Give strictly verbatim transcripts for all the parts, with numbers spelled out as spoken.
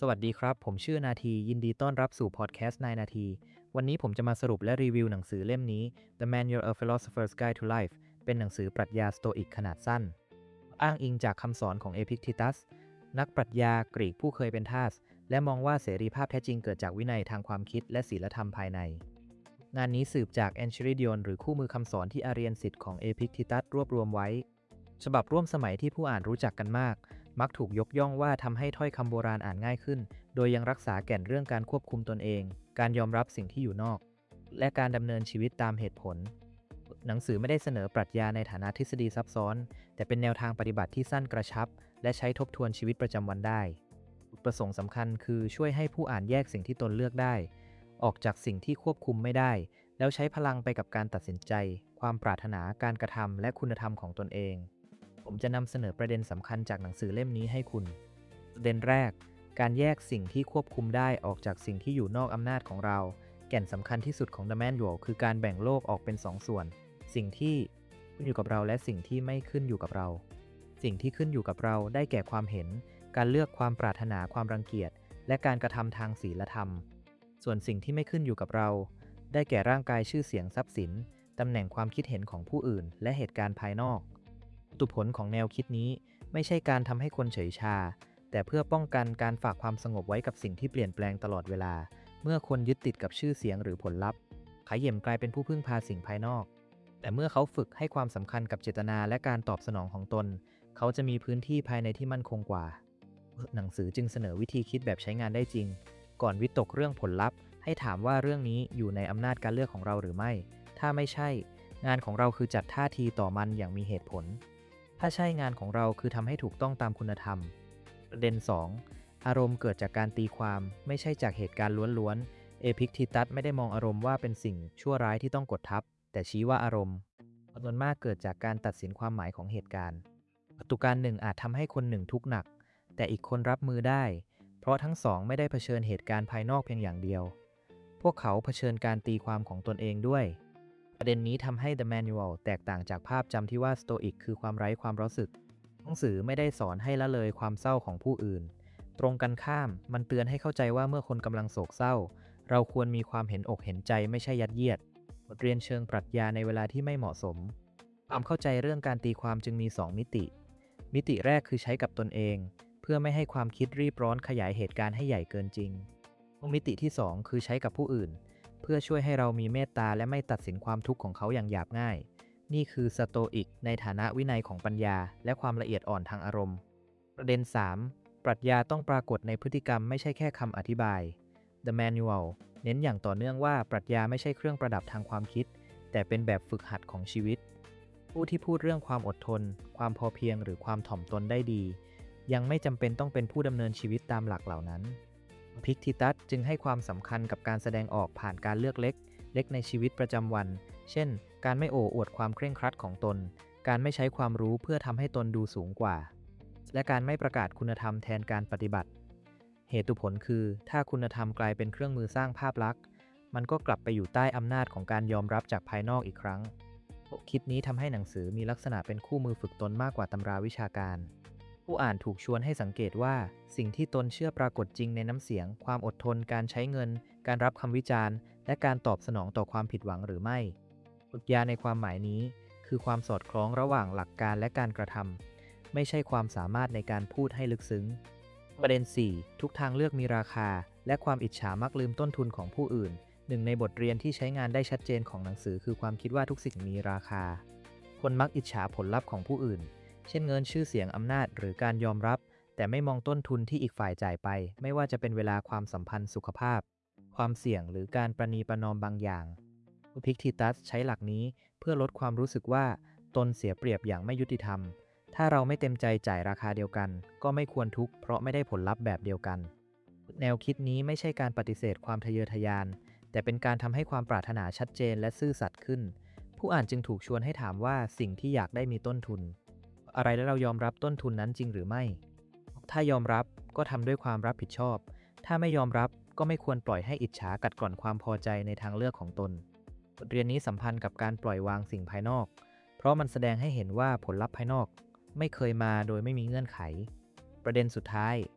สวัสดีครับผมชื่อนาทียินดีต้อนรับสู่พอดแคสต์นายนาทีวันนี้ผมจะมาสรุปและรีวิวหนังสือเล่มนี้ The Manual of Philosopher's Guide to Life เป็นหนังสือปรัชญาสโตอิกขนาดสั้นอ้างอิงจากคำสอนของเอพิกทิตัสนักปรัชญากรีกผู้เคยเป็นทาสและมองว่าเสรีภาพแท้จริงเกิดจากวินัยทางความคิดและศีลธรรมภายในงานนี้สืบจากแอนชิริดิออนหรือคู่มือคำสอนที่อาเรียนศิษย์ของเอพิกทิตัสรวบรวมไว้ฉบับร่วมสมัยที่ผู้อ่านรู้จักกันมากมักถูกยกย่องว่าทำให้ถ้อยคำโบราณอ่านง่ายขึ้นโดยยังรักษาแก่นเรื่องการควบคุมตนเอง การยอมรับสิ่งที่อยู่นอก และการดำเนินชีวิตตามเหตุผล หนังสือไม่ได้เสนอปรัชญาในฐานะทฤษฎีซับซ้อน แต่เป็นแนวทางปฏิบัติที่สั้นกระชับ และใช้ทบทวนชีวิตประจำวันได้จุดประสงค์สำคัญคือช่วยให้ผู้อ่านแยกสิ่งที่ตนเลือกได้ ออกจากสิ่งที่ควบคุมไม่ได้ แล้วใช้พลังไปกับการตัดสินใจ ความปรารถนา การกระทำ และคุณธรรมของตนเอง ผมจะนำเสนอประเด็นสำคัญจากหนังสือเล่มนี้ให้คุณ ประเด็นแรก การแยกสิ่งที่ควบคุมได้ออกจากสิ่งที่อยู่นอกอำนาจของเรา แก่นสำคัญที่สุดของ The Manual คือการแบ่งโลกออกเป็นสองส่วน สิ่งที่ขึ้นอยู่กับเราและสิ่งที่ไม่ขึ้นอยู่กับเรา สิ่งที่ขึ้นอยู่กับเราได้แก่ความเห็น การเลือกความปรารถนาความรังเกียจ และการกระทำทางศีลธรรม ส่วนสิ่งที่ไม่ขึ้นอยู่กับเรา ได้แก่ร่างกายชื่อเสียงทรัพย์สิน ตำแหน่งความคิดเห็นของผู้อื่น และเหตุการณ์ภายนอกตุผลของแนวคิดนี้ไม่ใช่การทำให้คนเฉยชา แต่เพื่อป้องกันการฝากความสงบไว้กับสิ่งที่เปลี่ยนแปลงตลอดเวลา เมื่อคนยึดติดกับชื่อเสียงหรือผลลัพธ์ขย่มกลายเป็นผู้พึ่งพาสิ่งภายนอก แต่เมื่อเขาฝึกให้ความสำคัญกับเจตนาและการตอบสนองของตน เขาจะมีพื้นที่ภายในที่มั่นคงกว่า หนังสือจึงเสนอวิธีคิดแบบใช้งานได้จริง ก่อนวิตกเรื่องผลลัพธ์ให้ถามว่าเรื่องนี้อยู่ในอำนาจการเลือกของเราหรือไม่ ถ้าไม่ใช่ งานของเราคือจัดท่าทีต่อมันอย่างมีเหตุผล ถ้าใช่งานของเราคือทำให้ถูกต้องตามคุณธรรม ประเด็น สอง อารมณ์เกิดจากการตีความไม่ใช่จากเหตุการณ์ล้วนๆ เอพิกทิตัสไม่ได้มองอารมณ์ว่าเป็นสิ่งชั่วร้ายที่ต้องกดทับ แต่ชี้ว่าอารมณ์จำนวนมากเกิดจากการตัดสินความหมายของเหตุการณ์ประตูการหนึ่งอาจทำให้คนหนึ่งทุกข์หนัก แต่อีกคนรับมือได้ เพราะทั้งสองไม่ได้เผชิญเหตุการณ์ภายนอกเพียงอย่างเดียว พวกเขาเผชิญการตีความของตนเองด้วย ประเด็นนี้ทำให้ The Manual แตกต่างจากภาพจำที่ว่าสโตอิกคือความไร้ความรู้สึกหนังสือไม่ได้สอนให้ละเลยความเศร้าของผู้อื่น ตรงกันข้ามมันเตือนให้เข้าใจว่าเมื่อคนกำลังโศกเศร้า เราควรมีความเห็นอกเห็นใจไม่ใช่ยัดเยียดบทเรียนเชิงปรัชญาในเวลาที่ไม่เหมาะสม ความเข้าใจเรื่องการตีความจึงมีสองมิติ มิติแรกคือใช้กับตนเอง เพื่อไม่ให้ความคิดรีบร้อนขยายเหตุการณ์ให้ใหญ่เกินจริง มิติที่สองคือใช้กับผู้อื่น เพื่อช่วยให้เรามีเมตตาและไม่ตัดสินความทุกข์ของเขาอย่างหยาบง่าย นี่คือสโตอิกในฐานะวินัยของปัญญาและความละเอียดอ่อนทางอารมณ์ ประเด็น สาม ปรัชญาต้องปรากฏในพฤติกรรมไม่ใช่แค่คำอธิบาย The Manual เน้นอย่างต่อเนื่องว่าปรัชญาไม่ใช่เครื่องประดับทางความคิด แต่เป็นแบบฝึกหัดของชีวิต ผู้ที่พูดเรื่องความอดทน ความพอเพียงหรือความถ่อมตนได้ดี ยังไม่จำเป็นต้องเป็นผู้ดำเนินชีวิตตามหลักเหล่านั้นพิกทิตัสจึงให้ความสำคัญกับการแสดงออกผ่านการเลือกเล็ก เล็กในชีวิตประจำวัน เช่น การไม่โอ้อวดความเคร่งครัดของตน การไม่ใช้ความรู้เพื่อทำให้ตนดูสูงกว่า และการไม่ประกาศคุณธรรมแทนการปฏิบัติ เหตุผลคือ ถ้าคุณธรรมกลายเป็นเครื่องมือสร้างภาพลักษณ์ มันก็กลับไปอยู่ใต้อำนาจของการยอมรับจากภายนอกอีกครั้ง คิดนี้ทำให้หนังสือมีลักษณะเป็นคู่มือฝึกตนมากกว่าตำราวิชาการ ผู้อ่านถูกชวนให้สังเกตว่าสิ่งที่ตนเชื่อปรากฏจริงในน้ำเสียง ความอดทน การใช้เงิน การรับคำวิจารณ์ และการตอบสนองต่อความผิดหวังหรือไม่ปรัชญาในความหมายนี้คือความสอดคล้องระหว่างหลักการและการกระทำไม่ใช่ความสามารถในการพูดให้ลึกซึ้ง ประเด็น สี่ ทุกทางเลือกมีราคา และความอิจฉามักลืมต้นทุนของผู้อื่น หนึ่งในบทเรียนที่ใช้งานได้ชัดเจนของหนังสือคือความคิดว่าทุกสิ่งมีราคา คนมักอิจฉาผลลัพธ์ของผู้อื่น เช่นเงินชื่อเสียงอำนาจหรือการยอมรับ แต่ไม่มองต้นทุนที่อีกฝ่ายจ่ายไป ไม่ว่าจะเป็นเวลาความสัมพันธ์สุขภาพ ความเสี่ยงหรือการประนีประนอมบางอย่างพิกทิตัสใช้หลักนี้เพื่อลดความรู้สึกว่าตนเสียเปรียบอย่างไม่ยุติธรรม ถ้าเราไม่เต็มใจจ่ายราคาเดียวกัน ก็ไม่ควรทุกข์เพราะไม่ได้ผลลัพธ์แบบเดียวกัน แนวคิดนี้ไม่ใช่การปฏิเสธความทะเยอทะยาน แต่เป็นการทำให้ความปรารถนาชัดเจนและซื่อสัตย์ขึ้น ผู้อ่านจึงถูกชวนให้ถามว่าสิ่งที่อยากได้มีต้นทุน อะไรและเรายอมรับต้นทุนนั้นจริงหรือไม่ ถ้ายอมรับก็ทำด้วยความรับผิดชอบ ถ้าไม่ยอมรับก็ไม่ควรปล่อยให้อิจฉากัดกร่อนความพอใจในทางเลือกของตน บทเรียนนี้สัมพันธ์กับการปล่อยวางสิ่งภายนอก เพราะมันแสดงให้เห็นว่าผลลัพธ์ภายนอกไม่เคยมาโดยไม่มีเงื่อนไข ประเด็นสุดท้าย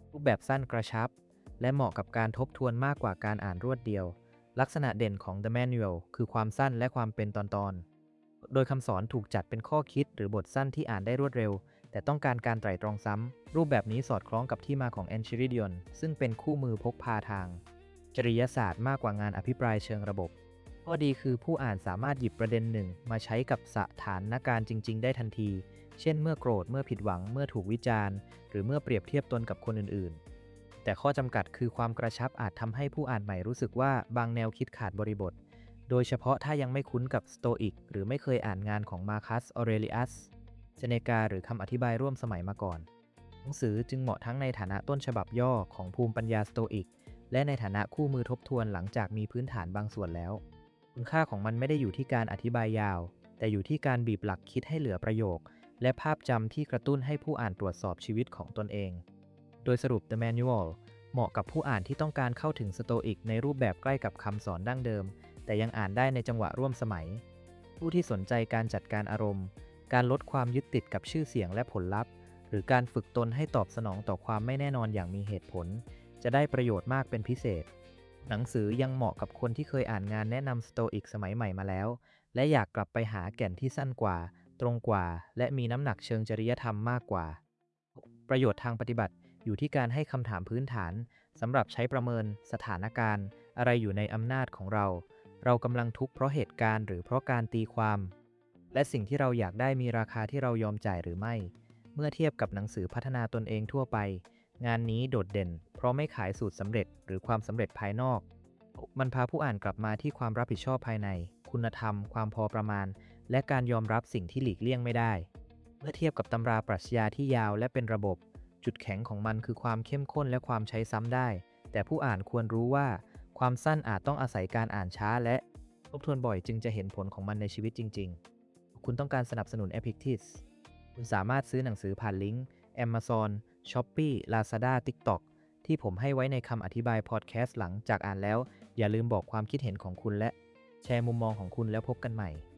รูปแบบสั้นกระชับและเหมาะกับการทบทวนมากกว่าการอ่านรวดเดียวลักษณะเด่นของ The Manual คือความสั้นและความเป็นตอนๆโดยคำสอนถูกจัดเป็นข้อคิดหรือบทสั้นที่อ่านได้รวดเร็วแต่ต้องการการไตร่ตรองซ้ำรูปแบบนี้สอดคล้องกับที่มาของ Enchiridion ซึ่งเป็นคู่มือพกพาทางจริยศาสตร์มากกว่างานอภิปรายเชิงระบบข้อดีคือผู้อ่านสามารถหยิบประเด็นหนึ่งมาใช้กับสถานการณ์จริงๆได้ทันทีเช่นเมื่อโกรธเมื่อผิดหวังเมื่อถูกวิจารณ์หรือเมื่อเปรียบเทียบตนกับคนอื่นๆแต่ข้อจำกัดคือความกระชับอาจทำให้ผู้อ่านใหม่รู้สึกว่าบางแนวคิดขาดบริบทโดยเฉพาะถ้ายังไม่คุ้นกับสโตอิกหรือไม่เคยอ่านงานของมาคัส ออเรเลียส เซเนกาหรือคำอธิบายร่วมสมัยมาก่อนหนังสือจึงเหมาะทั้งในฐานะต้นฉบับย่อของภูมิปัญญาสโตอิกและในฐานะคู่มือทบทวนหลังจากมีพื้นฐานบางส่วนแล้วคุณค่าของมันไม่ได้อยู่ที่การอธิบายยาวแต่อยู่ที่การบีบหลักคิดให้เหลือประโยคและภาพจำที่กระตุ้นให้ผู้อ่านตรวจสอบชีวิตของตนเองโดยสรุป The Manual เหมาะกับผู้อ่านที่ต้องการเข้าถึงสโตอิกในรูปแบบใกล้กับคำสอนดั้งเดิมแต่ยังอ่านได้ในจังหวะร่วมสมัยผู้ที่สนใจการจัดการอารมณ์การลดความยึดติดกับชื่อเสียงและผลลัพธ์หรือการฝึกตนให้ตอบสนองต่อความไม่แน่นอนอย่างมีเหตุผลจะได้ประโยชน์มากเป็นพิเศษหนังสือยังเหมาะกับคนที่เคยอ่านงานแนะนำสโตอิกสมัยใหม่มาแล้วและอยากกลับไปหาแก่นที่สั้นกว่าตรงกว่าและมีน้ำหนักเชิงจริยธรรมมากกว่าประโยชน์ทางปฏิบัติอยู่ที่การให้คำถามพื้นฐานสำหรับใช้ประเมินสถานการณ์อะไรอยู่ในอำนาจของเราเรากำลังทุกข์เพราะเหตุการณ์หรือเพราะการตีความและสิ่งที่เราอยากได้มีราคาที่เรายอมจ่ายหรือไม่เมื่อเทียบกับหนังสือพัฒนาตนเองทั่วไปงานนี้โดดเด่นเพราะไม่ขายสูตรสำเร็จหรือความสำเร็จภายนอกมันพาผู้อ่านกลับมาที่ความรับผิดชอบภายในคุณธรรมความพอประมาณและการยอมรับสิ่งที่หลีกเลี่ยงไม่ได้เมื่อเทียบกับตำราปรัชญาที่ยาวและเป็นระบบจุดแข็งของมันคือความเข้มข้นและความใช้ซ้ำได้แต่ผู้อ่านควรรู้ว่าความสั้นอาจต้องอาศัยการอ่านช้าและทบทวนบ่อยจึงจะเห็นผลของมันในชีวิตจริงๆคุณต้องการสนับสนุน Epictetus คุณสามารถซื้อหนังสือผ่านลิงก์ Amazon Shopee Lazada TikTok ที่ผมให้ไว้ในคำอธิบายพอดแคสต์หลังจากอ่านแล้วอย่าลืมบอกความคิดเห็นของคุณและแชร์มุมมองของคุณแล้วพบกันใหม่